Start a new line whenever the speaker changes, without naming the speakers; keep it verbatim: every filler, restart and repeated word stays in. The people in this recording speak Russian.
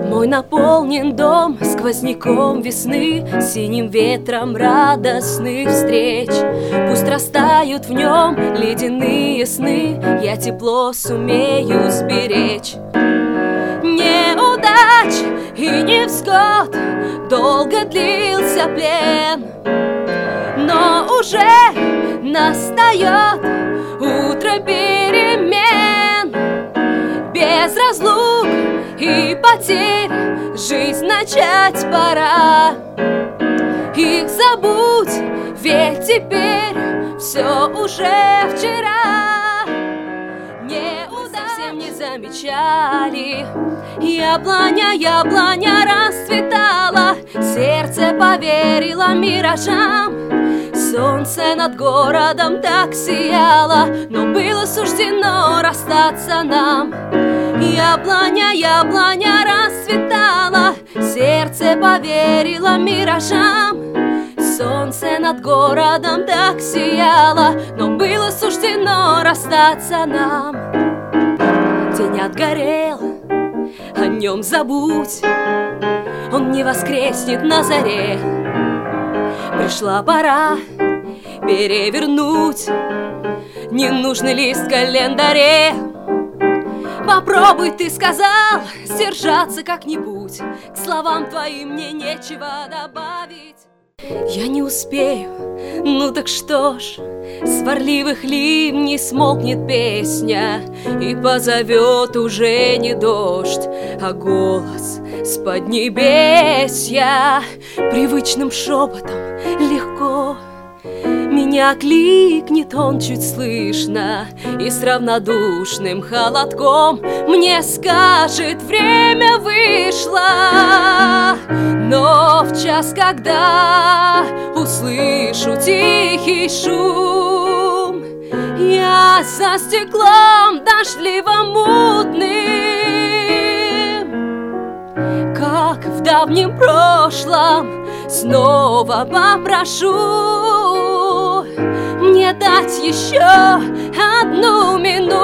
Мой наполнен дом сквозняком весны, синим ветром радостных встреч. Пусть растают в нем ледяные сны, я тепло сумею сберечь. Неудач и невзгод долго длился плен, но уже настает утро перемен. Без разлук и потерь жизнь начать пора. Их забудь, ведь теперь все уже вчера. Неудач совсем не замечали, яблоня, яблоня расцветала, сердце поверило миражам. Солнце над городом так сияло, но было суждено расстаться нам. Яблоня, яблоня расцветала, сердце поверило миражам. Солнце над городом так сияло, но было суждено расстаться нам. День отгорел, о нем забудь, он не воскреснет на заре. Пришла пора перевернуть ненужный лист в календаре. Попробуй, ты сказал, сдержаться как-нибудь, к словам твоим мне нечего добавить. Я не успею, ну так что ж, сварливых ливней смолкнет песня, и позовет уже не дождь, а голос с поднебесья. Привычным шепотом легко меня кликнет он чуть слышно, и с равнодушным холодком мне скажет: время вышло. Но в час, когда услышу тихий шум, я за стеклом дождливо-мутным, как в давнем прошлом, снова попрошу мне дать еще одну минуту.